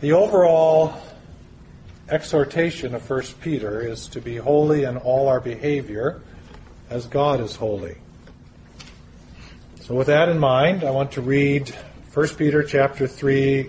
The overall exhortation of 1 Peter is to be holy in all our behavior as God is holy. So with that in mind, I want to read 1 Peter chapter 2,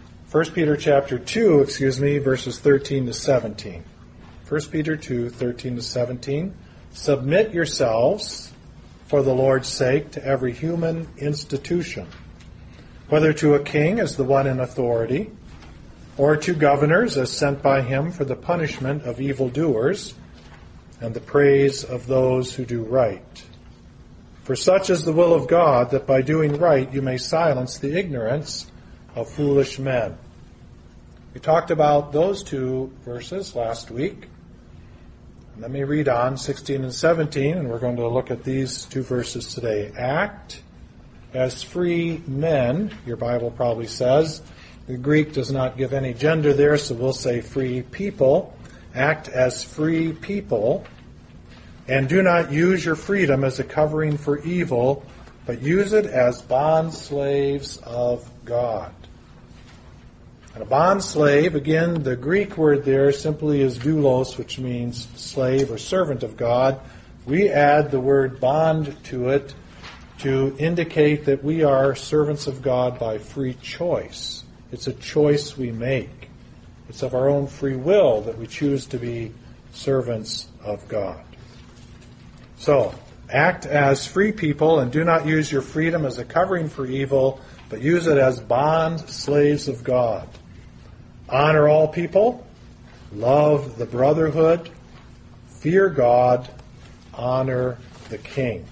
verses 13 to 17. 1 Peter 2, 13 to 17. Submit yourselves for the Lord's sake to every human institution, whether to a king as the one in authority, or to governors as sent by him for the punishment of evildoers and the praise of those who do right. For such is the will of God, that by doing right you may silence the ignorance of foolish men. We talked about those two verses last week. Let me read on 16 and 17, and we're going to look at these two verses today. Act as free men, your Bible probably says. The Greek does not give any gender there, so we'll say free people. Act as free people, and do not use your freedom as a covering for evil, but use it as bond slaves of God. And a bond slave, again, the Greek word there simply is doulos, which means slave or servant of God. We add the word bond to it to indicate that we are servants of God by free choice. It's a choice we make. It's of our own free will that we choose to be servants of God. So, act as free people and do not use your freedom as a covering for evil, but use it as bond slaves of God. Honor all people, love the brotherhood, fear God, honor the king.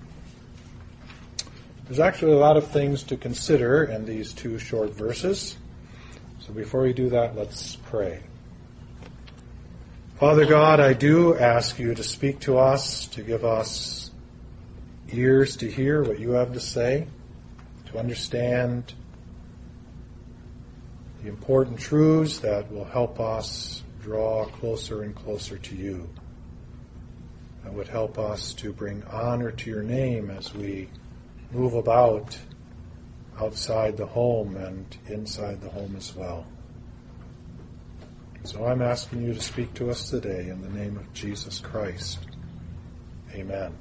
There's actually a lot of things to consider in these two short verses. So before we do that, let's pray. Father God, I do ask you to speak to us, to give us ears to hear what you have to say, to understand the important truths that will help us draw closer and closer to you. That would help us to bring honor to your name as we move about outside the home and inside the home as well. So I'm asking you to speak to us today in the name of Jesus Christ. Amen.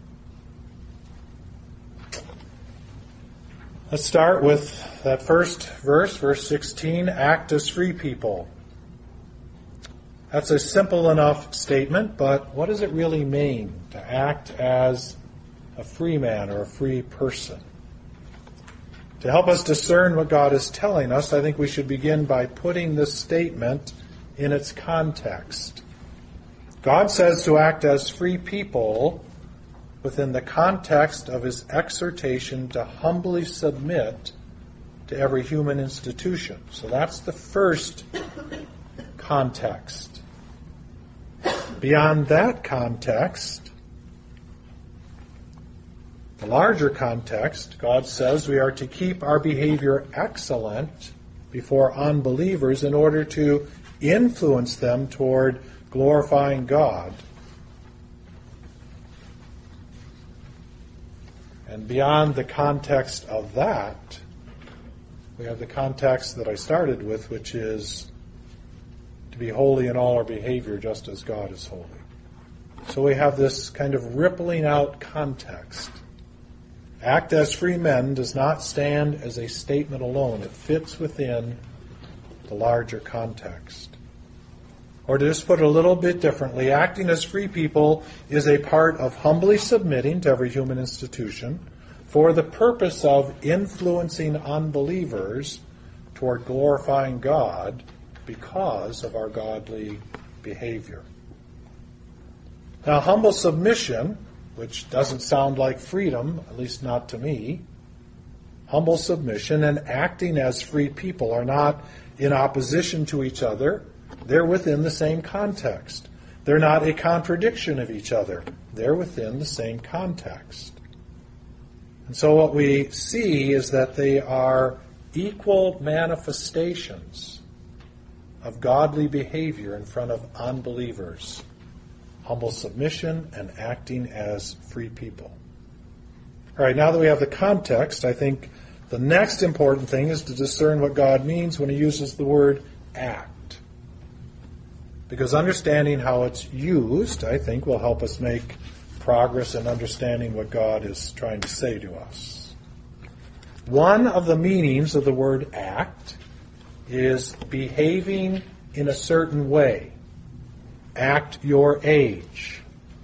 Let's start with that first verse, verse 16, act as free people. That's a simple enough statement, but what does it really mean to act as a free man or a free person? To help us discern what God is telling us, I think we should begin by putting this statement in its context. God says to act as free people within the context of his exhortation to humbly submit to every human institution. So that's the first context. Beyond that context, the larger context, God says we are to keep our behavior excellent before unbelievers in order to influence them toward glorifying God. And beyond the context of that, we have the context that I started with, which is to be holy in all our behavior just as God is holy. So we have this kind of rippling out context. Act as free men does not stand as a statement alone. It fits within the larger context. Or to just put it a little bit differently, acting as free people is a part of humbly submitting to every human institution for the purpose of influencing unbelievers toward glorifying God because of our godly behavior. Now, humble submission, which doesn't sound like freedom, at least not to me, humble submission and acting as free people are not in opposition to each other. They're within the same context. They're not a contradiction of each other. They're within the same context. And so what we see is that they are equal manifestations of godly behavior in front of unbelievers. Humble submission and acting as free people. All right, now that we have the context, I think the next important thing is to discern what God means when he uses the word act. Because understanding how it's used, I think, will help us make progress in understanding what God is trying to say to us. One of the meanings of the word act is behaving in a certain way. Act your age.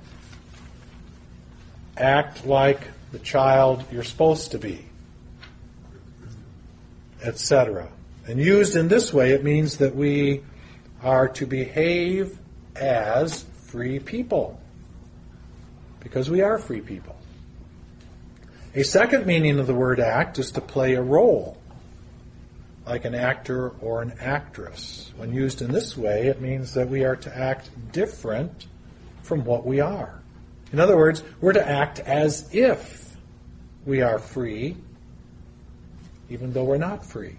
Act like the child you're supposed to be, etc. And used in this way, it means that we are to behave as free people, because we are free people. A second meaning of the word act is to play a role, like an actor or an actress. When used in this way, it means that we are to act different from what we are. In other words, we're to act as if we are free, even though we're not free.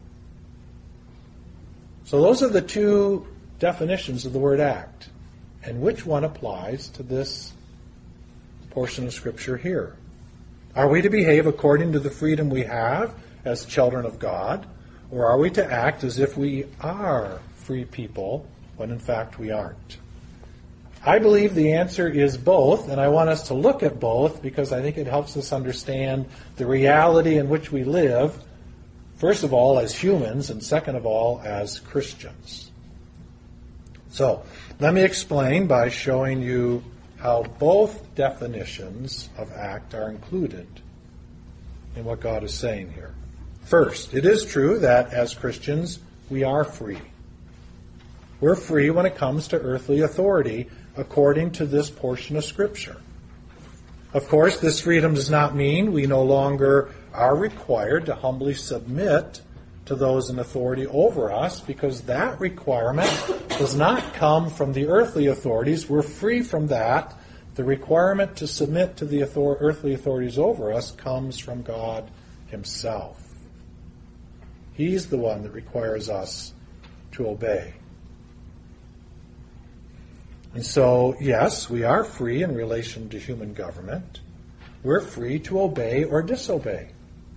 So those are the two definitions of the word act. And which one applies to this portion of Scripture here? Are we to behave according to the freedom we have as children of God, or are we to act as if we are free people when in fact we aren't? I believe the answer is both, and I want us to look at both because I think it helps us understand the reality in which we live, first of all as humans, and second of all as Christians. So, let me explain by showing you how both definitions of act are included in what God is saying here. First, it is true that as Christians, we are free. We're free when it comes to earthly authority, according to this portion of Scripture. Of course, this freedom does not mean we no longer are required to humbly submit to those in authority over us, because that requirement does not come from the earthly authorities. We're free from that. The requirement to submit to the earthly authorities over us comes from God Himself. He's the one that requires us to obey. And so, yes, we are free in relation to human government. We're free to obey or disobey.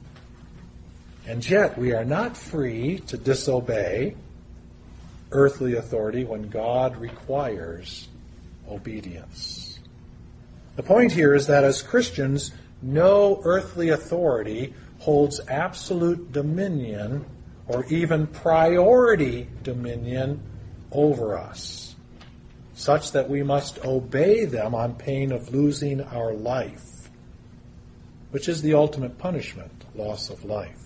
And yet, we are not free to disobey earthly authority when God requires obedience. The point here is that as Christians, no earthly authority holds absolute dominion or even priority dominion over us, such that we must obey them on pain of losing our life, which is the ultimate punishment, loss of life.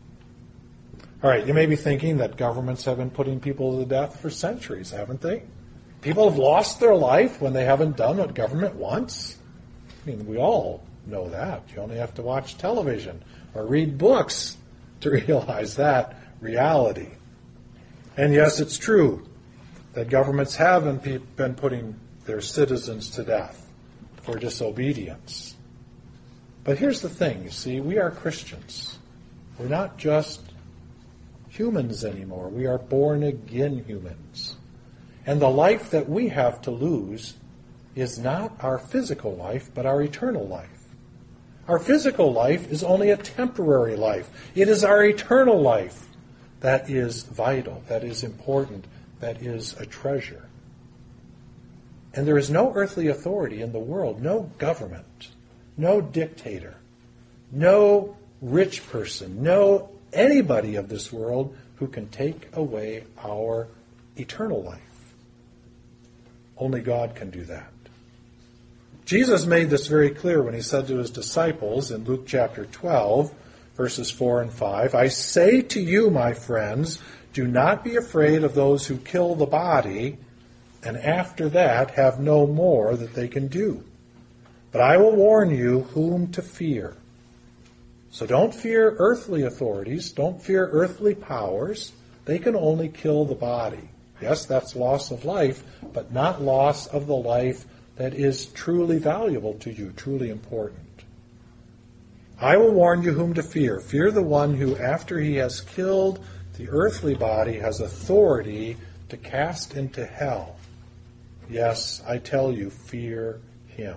All right, you may be thinking that governments have been putting people to death for centuries, haven't they? People have lost their life when they haven't done what government wants. I mean, we all know that. You only have to watch television or read books to realize that reality. And yes, it's true that governments have been putting their citizens to death for disobedience. But here's the thing, you see, we are Christians. We're not just humans anymore. We are born-again humans. And the life that we have to lose is not our physical life, but our eternal life. Our physical life is only a temporary life. It is our eternal life that is vital, that is important, that is a treasure. And there is no earthly authority in the world, no government, no dictator, no rich person, no anybody of this world who can take away our eternal life. Only God can do that. Jesus made this very clear when he said to his disciples in Luke chapter 12, verses 4 and 5, "I say to you, my friends, do not be afraid of those who kill the body, and after that have no more that they can do. But I will warn you whom to fear. So don't fear earthly authorities, don't fear earthly powers. They can only kill the body. Yes, that's loss of life, but not loss of the life that is truly valuable to you, truly important. I will warn you whom to fear. Fear the one who, after he has killed the earthly body, has authority to cast into hell. Yes, I tell you, fear him."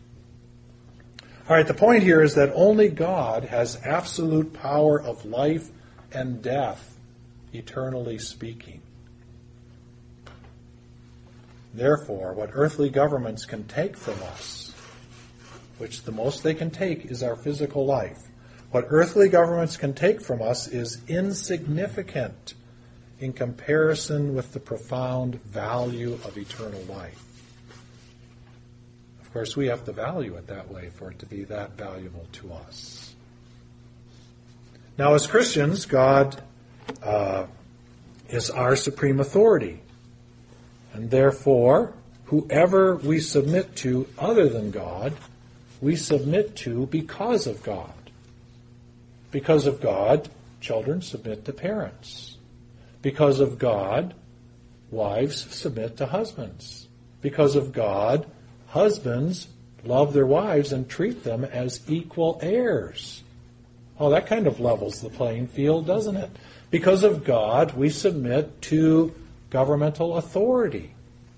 All right, the point here is that only God has absolute power of life and death, eternally speaking. Therefore, what earthly governments can take from us, which the most they can take is our physical life, what earthly governments can take from us is insignificant in comparison with the profound value of eternal life. Of course, we have to value it that way for it to be that valuable to us. Now, as Christians, God is our supreme authority. And therefore, whoever we submit to other than God, we submit to because of God. Because of God, children submit to parents. Because of God, wives submit to husbands. Because of God, husbands love their wives and treat them as equal heirs. Oh, that kind of levels the playing field, doesn't it? Because of God, we submit to governmental authority.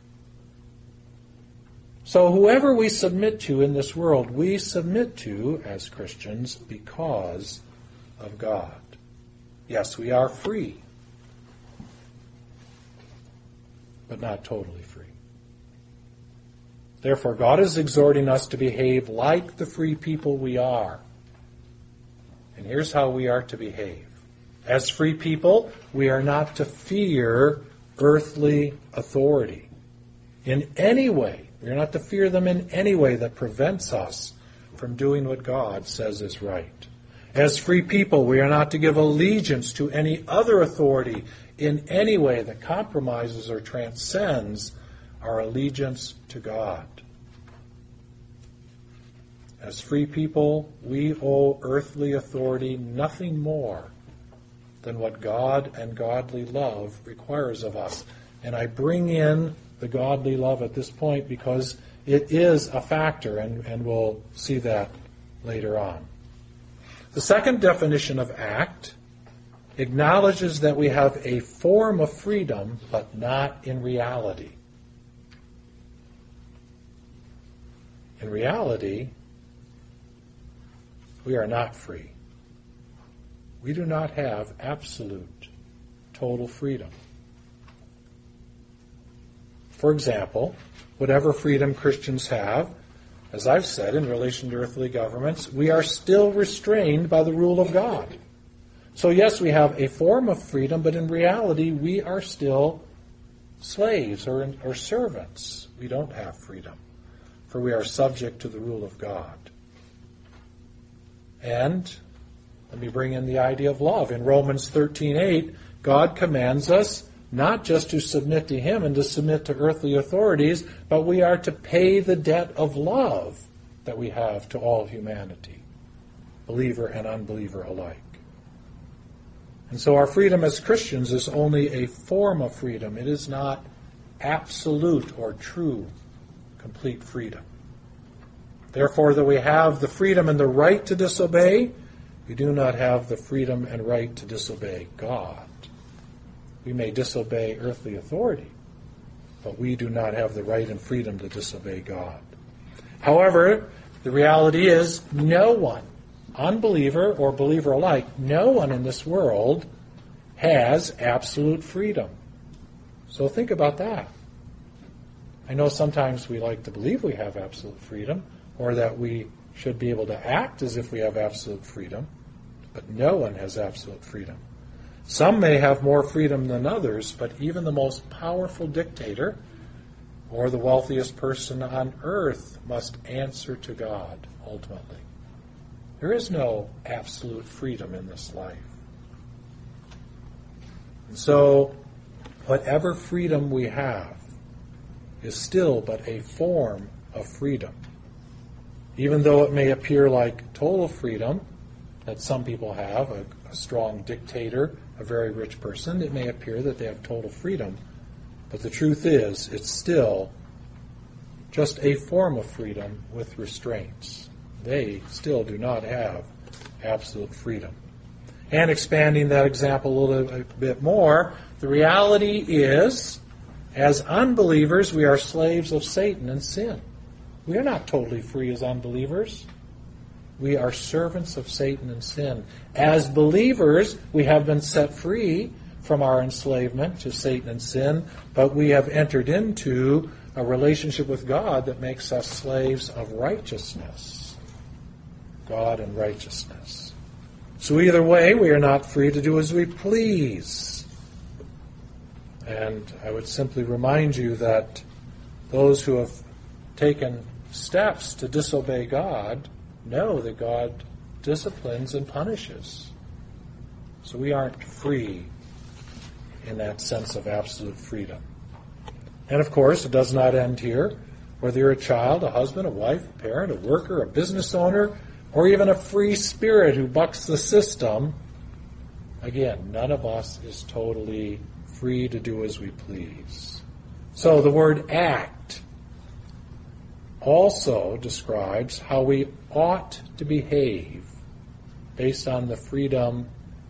So whoever we submit to in this world, we submit to as Christians because of God. Yes, we are free, but not totally free. Therefore, God is exhorting us to behave like the free people we are. And here's how we are to behave. As free people, we are not to fear earthly authority in any way. We are not to fear them in any way that prevents us from doing what God says is right. As free people, we are not to give allegiance to any other authority in any way that compromises or transcends our allegiance to God. As free people, we owe earthly authority nothing more than what God and godly love requires of us. And I bring in the godly love at this point because it is a factor, and we'll see that later on. The second definition of act acknowledges that we have a form of freedom, but not in reality. In reality, we are not free. We do not have absolute, total freedom. For example, whatever freedom Christians have, as I've said, in relation to earthly governments, we are still restrained by the rule of God. So yes, we have a form of freedom, but in reality, we are still slaves or servants. We don't have freedom, for we are subject to the rule of God. And let me bring in the idea of love. In Romans 13:8, God commands us not just to submit to Him and to submit to earthly authorities, but we are to pay the debt of love that we have to all humanity, believer and unbeliever alike. And so our freedom as Christians is only a form of freedom. It is not absolute or true, complete freedom. Therefore, though we have the freedom and the right to disobey, we do not have the freedom and right to disobey God. We may disobey earthly authority, but we do not have the right and freedom to disobey God. However, the reality is no one, unbeliever or believer alike, no one in this world has absolute freedom. So think about that. I know sometimes we like to believe we have absolute freedom, or that we should be able to act as if we have absolute freedom, but no one has absolute freedom. Some may have more freedom than others, but even the most powerful dictator or the wealthiest person on earth must answer to God ultimately. There is no absolute freedom in this life. And so, whatever freedom we have is still but a form of freedom. Even though it may appear like total freedom that some people have, a strong dictator, a very rich person, it may appear that they have total freedom. But the truth is, it's still just a form of freedom with restraints. They still do not have absolute freedom. And expanding that example a little bit more, the reality is, as unbelievers, we are slaves of Satan and sin. We are not totally free as unbelievers. We are servants of Satan and sin. As believers, we have been set free from our enslavement to Satan and sin, but we have entered into a relationship with God that makes us slaves of righteousness. God and righteousness. So either way, we are not free to do as we please. And I would simply remind you that those who have taken steps to disobey God know that God disciplines and punishes. So we aren't free in that sense of absolute freedom. And of course, it does not end here. Whether you're a child, a husband, a wife, a parent, a worker, a business owner, or even a free spirit who bucks the system, again, none of us is totally free to do as we please. So the word act also describes how we ought to behave based on the freedom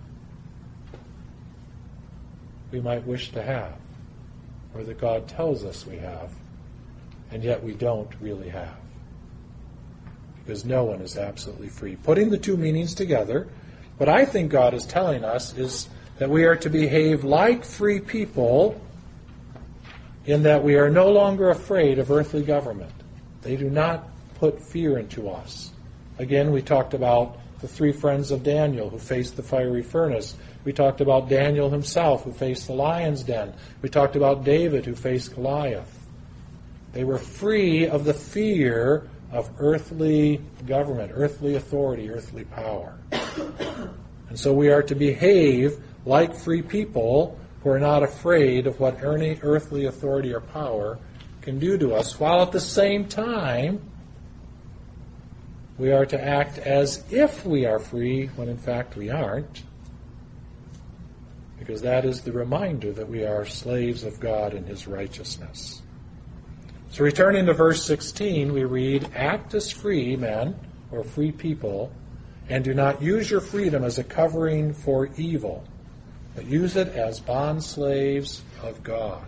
we might wish to have, or that God tells us we have, and yet we don't really have. Because no one is absolutely free. Putting the two meanings together, what I think God is telling us is that we are to behave like free people in that we are no longer afraid of earthly government. They do not put fear into us. Again, we talked about the three friends of Daniel who faced the fiery furnace. We talked about Daniel himself who faced the lion's den. We talked about David who faced Goliath. They were free of the fear of earthly government, earthly authority, earthly power. And so we are to behave like free people who are not afraid of what any earthly authority or power can do to us, while at the same time we are to act as if we are free when in fact we aren't, because that is the reminder that we are slaves of God and His righteousness. So returning to verse 16, we read, "Act as free men, or free people, and do not use your freedom as a covering for evil, but use it as bondslaves of God."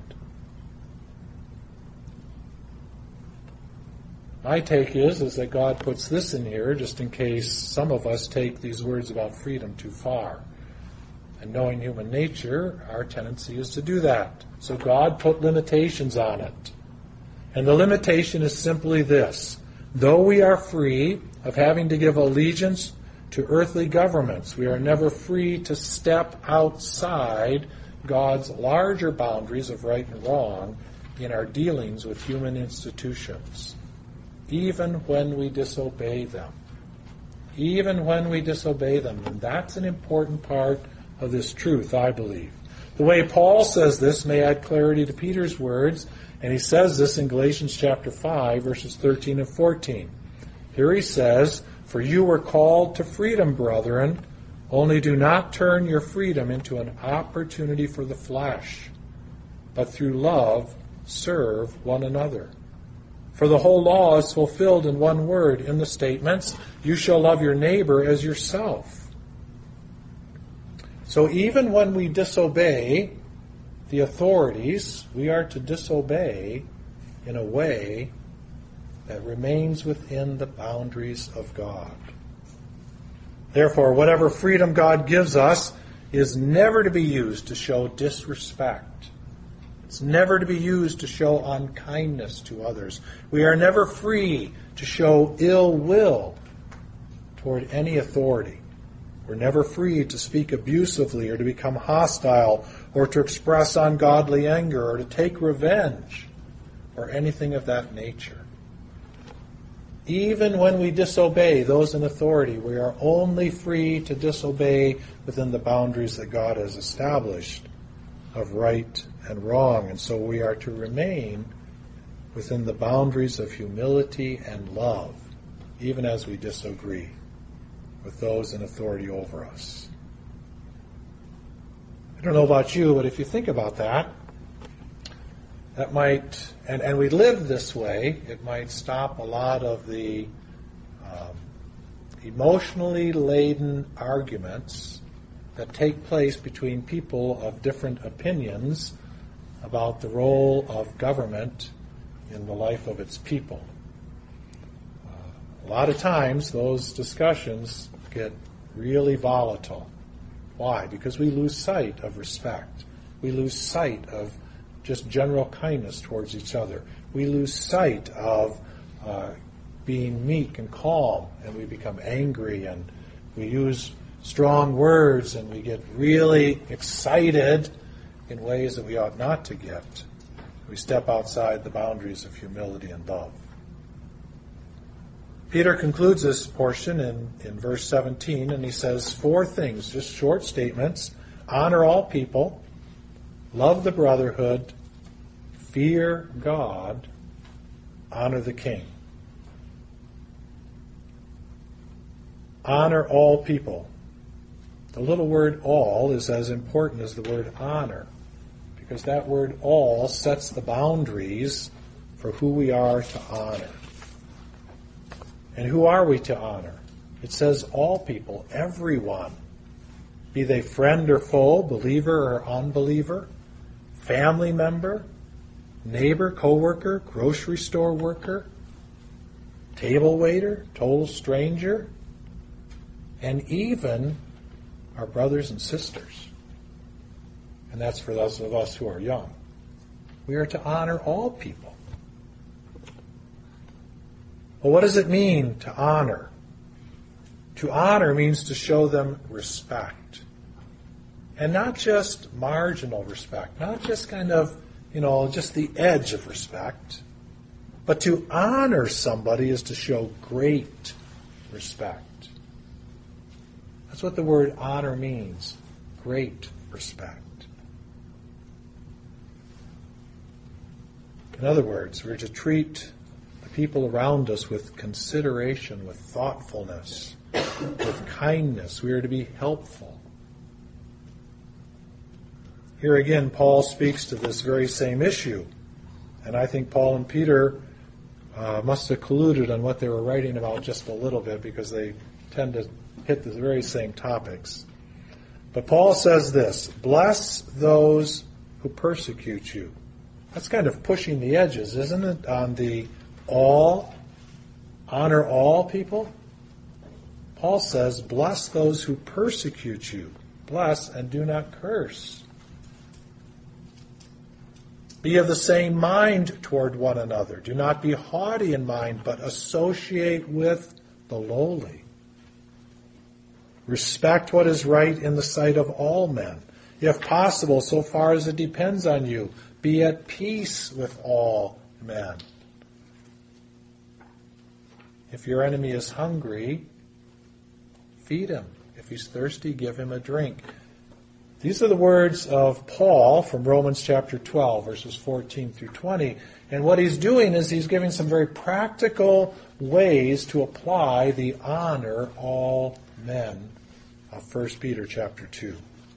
My take is that God puts this in here just in case some of us take these words about freedom too far. And knowing human nature, our tendency is to do that. So God put limitations on it. And the limitation is simply this: though we are free of having to give allegiance to earthly governments, we are never free to step outside God's larger boundaries of right and wrong in our dealings with human institutions, even when we disobey them. Even when we disobey them. And that's an important part of this truth, I believe. The way Paul says this may add clarity to Peter's words, and he says this in Galatians chapter 5, verses 13 and 14. Here he says, "For you were called to freedom, brethren, only do not turn your freedom into an opportunity for the flesh, but through love serve one another. For the whole law is fulfilled in one word, in the statements, 'You shall love your neighbor as yourself.'" So even when we disobey the authorities, we are to disobey in a way that remains within the boundaries of God. Therefore, whatever freedom God gives us is never to be used to show disrespect. It's never to be used to show unkindness to others. We are never free to show ill will toward any authority. We're never free to speak abusively or to become hostile or to express ungodly anger or to take revenge or anything of that nature. Even when we disobey those in authority, we are only free to disobey within the boundaries that God has established of right and wrong. And so we are to remain within the boundaries of humility and love, even as we disagree with those in authority over us. I don't know about you, but if you think about that might, and we live this way, it might stop a lot of the emotionally laden arguments that take place between people of different opinions about the role of government in the life of its people. A lot of times those discussions get really volatile. Why? Because we lose sight of respect. We lose sight of just general kindness towards each other. We lose sight of being meek and calm, and we become angry, and we use strong words, and we get really excited in ways that we ought not to get. We step outside the boundaries of humility and love. Peter concludes this portion in verse 17, and he says 4 things, just short statements. Honor all people, love the brotherhood, fear God, honor the king. Honor all people. The little word all is as important as the word honor, because that word all sets the boundaries for who we are to honor. And who are we to honor? It says all people, everyone. Be they friend or foe, believer or unbeliever, family member, neighbor, co-worker, grocery store worker, table waiter, total stranger, and even our brothers and sisters. And that's for those of us who are young. We are to honor all people. Well, what does it mean to honor? To honor means to show them respect. And not just marginal respect, not just kind of, just the edge of respect. But to honor somebody is to show great respect. That's what the word honor means, great respect. In other words, we're to treat the people around us with consideration, with thoughtfulness, with kindness. We are to be helpful. Here again, Paul speaks to this very same issue. And I think Paul and Peter must have colluded on what they were writing about just a little bit, because they tend to hit the very same topics. But Paul says this, bless those who persecute you. That's kind of pushing the edges, isn't it? On the all, honor all people. Paul says, bless those who persecute you. Bless and do not curse. Be of the same mind toward one another. Do not be haughty in mind, but associate with the lowly. Respect what is right in the sight of all men. If possible, so far as it depends on you, be at peace with all men. If your enemy is hungry, feed him. If he's thirsty, give him a drink. These are the words of Paul from Romans chapter 12, verses 14 through 20. And what he's doing is he's giving some very practical ways to apply the honor all men of 1 Peter chapter 2.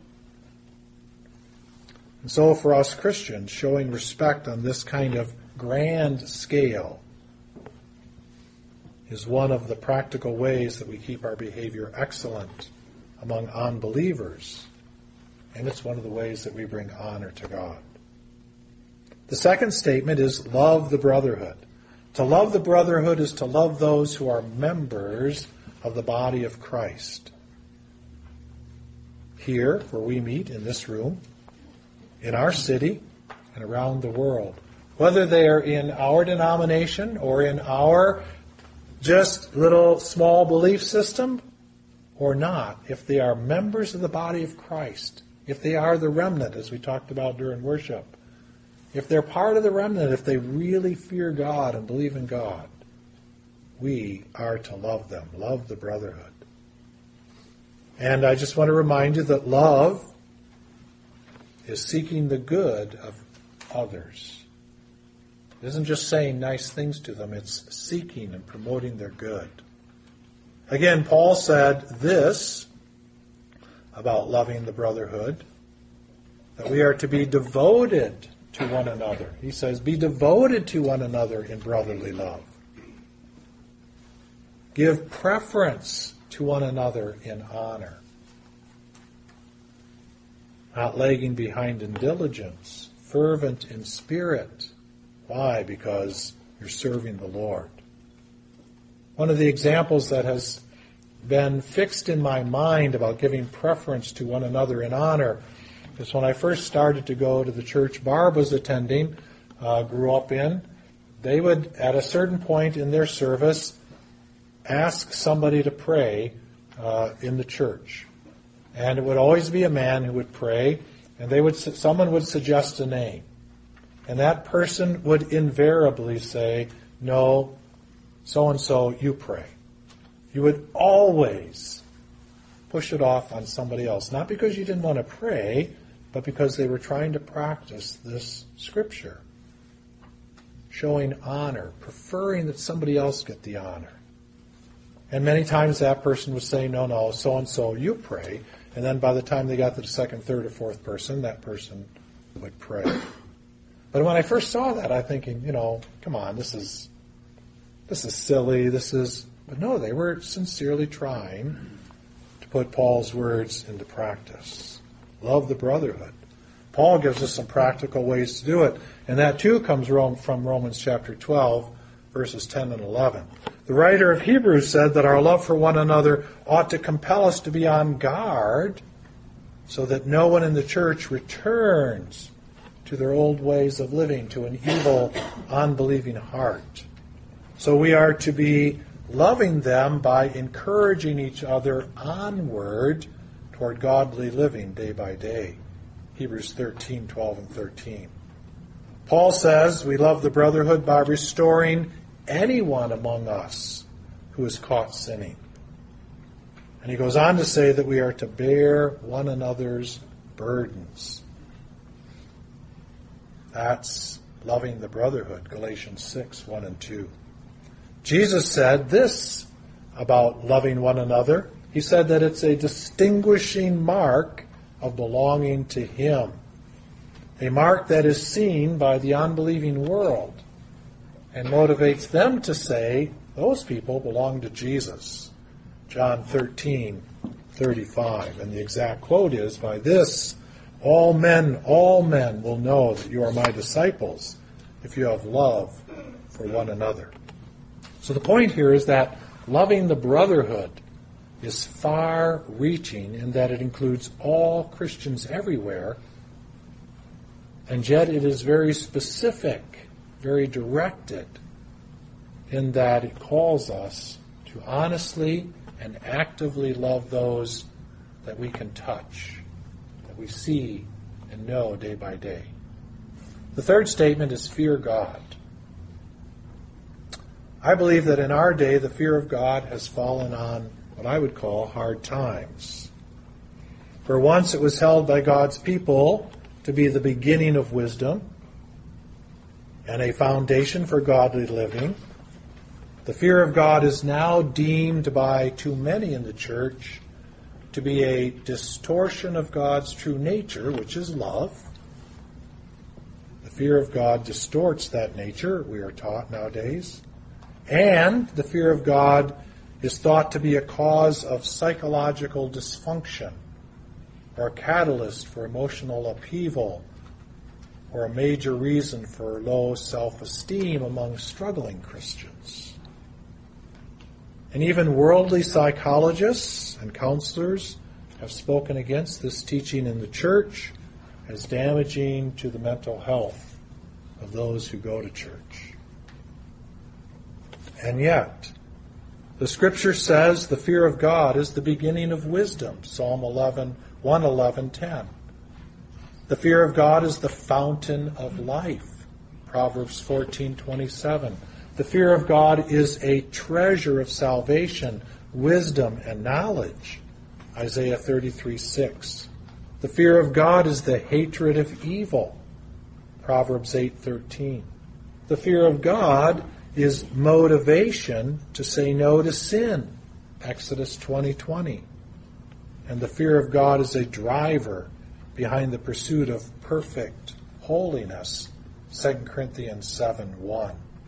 And so for us Christians, showing respect on this kind of grand scale is one of the practical ways that we keep our behavior excellent among unbelievers. And it's one of the ways that we bring honor to God. The second statement is love the brotherhood. To love the brotherhood is to love those who are members of the body of Christ. Here, where we meet in this room, in our city, and around the world. Whether they are in our denomination or in our just little small belief system or not, if they are members of the body of Christ, if they are the remnant, as we talked about during worship, if they're part of the remnant, if they really fear God and believe in God, we are to love them, love the brotherhood. And I just want to remind you that love is seeking the good of others. It isn't just saying nice things to them, it's seeking and promoting their good. Again, Paul said this about loving the brotherhood, that we are to be devoted to one another. He says, be devoted to one another in brotherly love. Give preference to one another in honor. Not lagging behind in diligence, fervent in spirit. Why? Because you're serving the Lord. One of the examples that has been fixed in my mind about giving preference to one another in honor Because when I first started to go to the church Barb was attending, grew up in, they would, at a certain point in their service, ask somebody to pray in the church. And it would always be a man who would pray, and someone would suggest a name. And that person would invariably say, no, so-and-so, you pray. You would always push it off on somebody else. Not because you didn't want to pray, but because they were trying to practice this scripture. Showing honor, preferring that somebody else get the honor. And many times that person would say, no, so-and-so, you pray. And then by the time they got to the second, third, or fourth person, that person would pray. But when I first saw that, I'm thinking, come on, this is silly, But no, they were sincerely trying to put Paul's words into practice. Love the brotherhood. Paul gives us some practical ways to do it. And that too comes from Romans chapter 12, verses 10 and 11. The writer of Hebrews said that our love for one another ought to compel us to be on guard so that no one in the church returns to their old ways of living, to an evil, unbelieving heart. So we are to be loving them by encouraging each other onward toward godly living day by day. Hebrews 13, 12 and 13. Paul says we love the brotherhood by restoring anyone among us who is caught sinning. And he goes on to say that we are to bear one another's burdens. That's loving the brotherhood, Galatians 6, 1 and 2. Jesus said this about loving one another. He said that it's a distinguishing mark of belonging to Him. A mark that is seen by the unbelieving world and motivates them to say, those people belong to Jesus. John 13, 35. And the exact quote is, by this, all men will know that you are my disciples if you have love for one another. So the point here is that loving the brotherhood is far-reaching in that it includes all Christians everywhere, and yet it is very specific, very directed, in that it calls us to honestly and actively love those that we can touch, that we see and know day by day. The third statement is fear God. I believe that in our day, the fear of God has fallen on what I would call hard times. For once it was held by God's people to be the beginning of wisdom and a foundation for godly living. The fear of God is now deemed by too many in the church to be a distortion of God's true nature, which is love. The fear of God distorts that nature, we are taught nowadays. And the fear of God is thought to be a cause of psychological dysfunction, or a catalyst for emotional upheaval, or a major reason for low self-esteem among struggling Christians. And even worldly psychologists and counselors have spoken against this teaching in the church as damaging to the mental health of those who go to church. And yet, the Scripture says the fear of God is the beginning of wisdom, Psalm 111:10. The fear of God is the fountain of life, Proverbs 14:27. The fear of God is a treasure of salvation, wisdom, and knowledge, Isaiah 33:6. The fear of God is the hatred of evil, Proverbs 8:13. The fear of God is motivation to say no to sin, Exodus 20:20. And the fear of God is a driver behind the pursuit of perfect holiness, 2 Corinthians 7:1.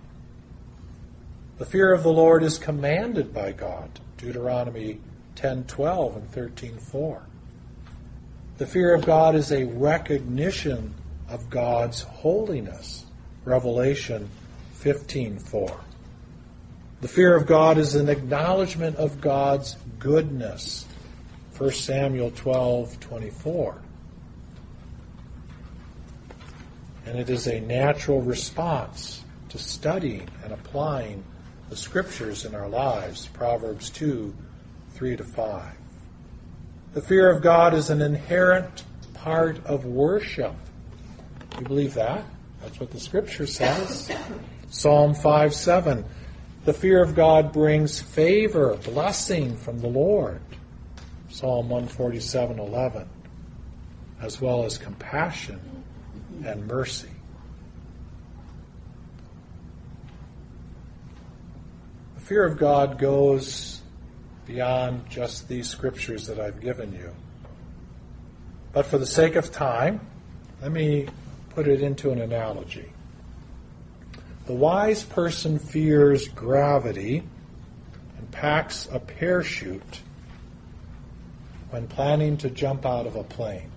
The fear of the Lord is commanded by God, Deuteronomy 10:12 and 13:4. The fear of God is a recognition of God's holiness, Revelation 15:4. The fear of God is an acknowledgement of God's goodness, 1 Samuel 12:24. And it is a natural response to studying and applying the Scriptures in our lives. Proverbs 2, 3-5. The fear of God is an inherent part of worship. You believe that? That's what the Scripture says. Psalm 5:7. The fear of God brings favor, blessing from the Lord. Psalm 147:11. As well as compassion and mercy. The fear of God goes beyond just these scriptures that I've given you. But for the sake of time, let me put it into an analogy. The wise person fears gravity and packs a parachute when planning to jump out of a plane,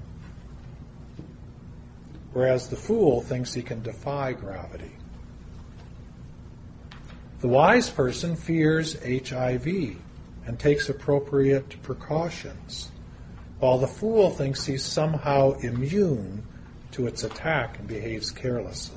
whereas the fool thinks he can defy gravity. The wise person fears HIV and takes appropriate precautions, while the fool thinks he's somehow immune to its attack and behaves carelessly.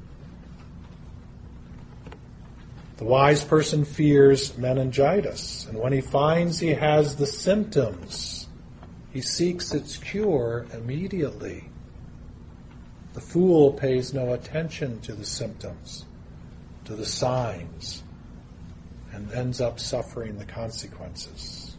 The wise person fears meningitis, and when he finds he has the symptoms, he seeks its cure immediately. The fool pays no attention to the symptoms, to the signs, and ends up suffering the consequences.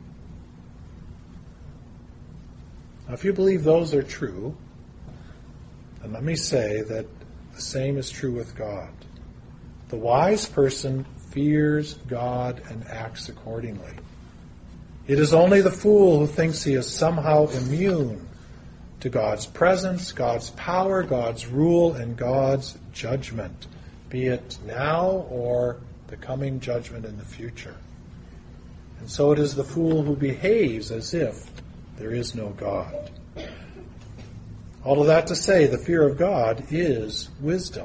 Now, if you believe those are true, then let me say that the same is true with God. The wise person fears God and acts accordingly. It is only the fool who thinks he is somehow immune to God's presence, God's power, God's rule, and God's judgment, be it now or the coming judgment in the future. And so it is the fool who behaves as if there is no God. All of that to say, the fear of God is wisdom.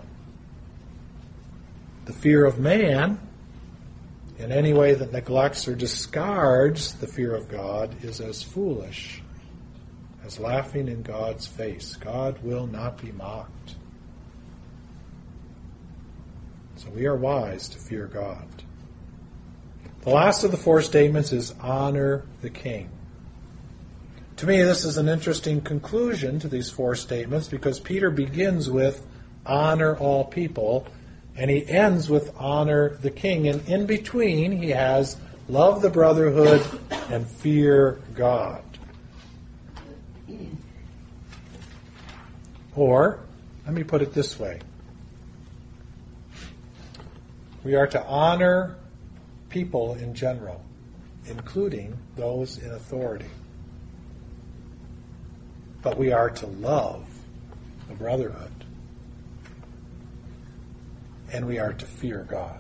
The fear of man, in any way that neglects or discards the fear of God, is as foolish as laughing in God's face. God will not be mocked. So we are wise to fear God. The last of the four statements is honor the king. To me, this is an interesting conclusion to these four statements because Peter begins with honor all people, and he ends with honor the king. And in between, he has love the brotherhood and fear God. Or, let me put it this way. We are to honor people in general, including those in authority. But we are to love the brotherhood. And we are to fear God.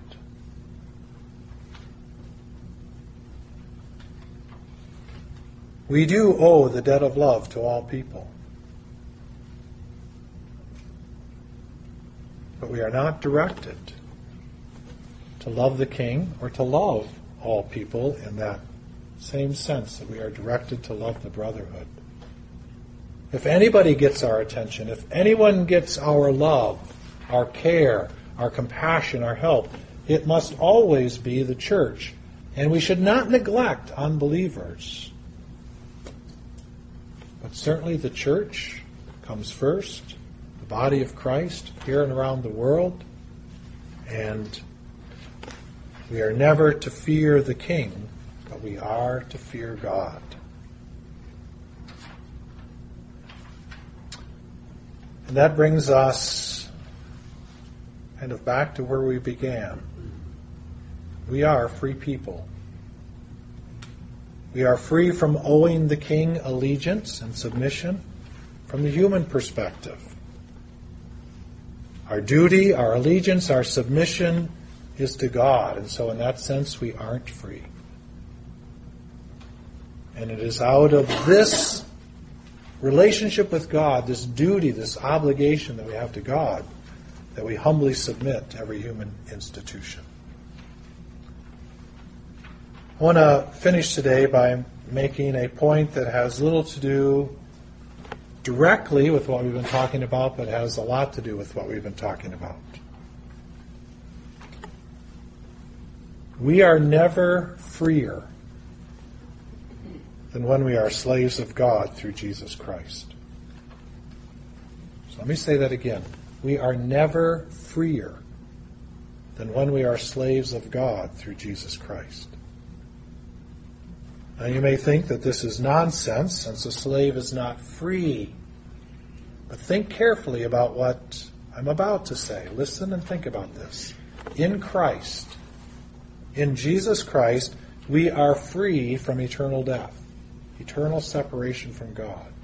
We do owe the debt of love to all people. But we are not directed to love the king or to love all people in that same sense that we are directed to love the brotherhood. If anybody gets our attention, if anyone gets our love, our care, our compassion, our help, it must always be the church. And we should not neglect unbelievers. But certainly the church comes first, the body of Christ here and around the world. And we are never to fear the king, but we are to fear God. And that brings us kind of back to where we began. We are free people. We are free from owing the king allegiance and submission from the human perspective. Our duty, our allegiance, our submission is to God, and so in that sense we aren't free. And it is out of this relationship with God, this duty, this obligation that we have to God, that we humbly submit to every human institution. I want to finish today by making a point that has little to do directly with what we've been talking about, but has a lot to do with what we've been talking about. We are never freer than when we are slaves of God through Jesus Christ. So let me say that again. We are never freer than when we are slaves of God through Jesus Christ. Now you may think that this is nonsense, since a slave is not free. But think carefully about what I'm about to say. Listen and think about this. In Christ, in Jesus Christ, we are free from eternal death, eternal separation from God.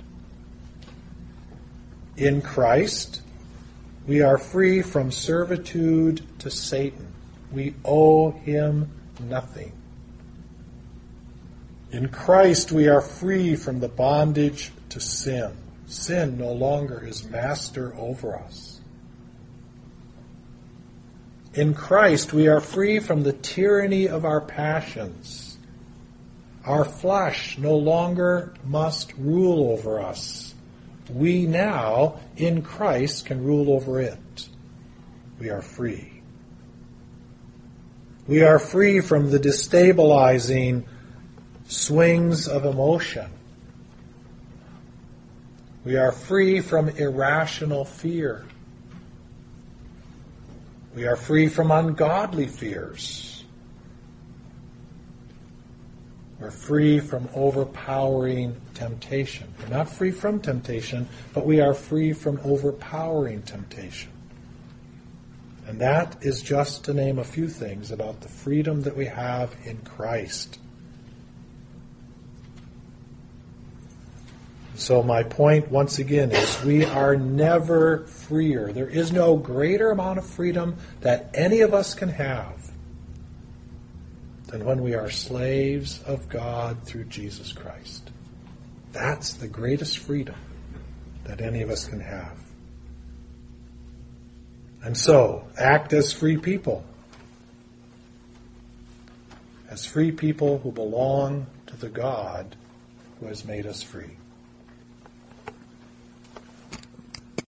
In Christ, we are free from servitude to Satan. We owe him nothing. In Christ, we are free from the bondage to sin. Sin no longer is master over us. In Christ, we are free from the tyranny of our passions. Our flesh no longer must rule over us. We now, in Christ, can rule over it. We are free. We are free from the destabilizing swings of emotion. We are free from irrational fear. We are free from ungodly fears. We're free from overpowering temptation. We're not free from temptation, but we are free from overpowering temptation. And that is just to name a few things about the freedom that we have in Christ. So my point, once again, is we are never freer. There is no greater amount of freedom that any of us can have than when we are slaves of God through Jesus Christ. That's the greatest freedom that any of us can have. And so, act as free people. As free people who belong to the God who has made us free.